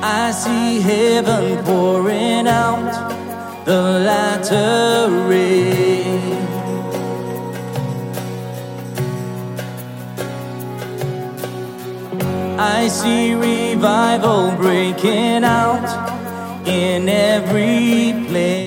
I see heaven pouring out the latter rain. I see revival breaking out in every place.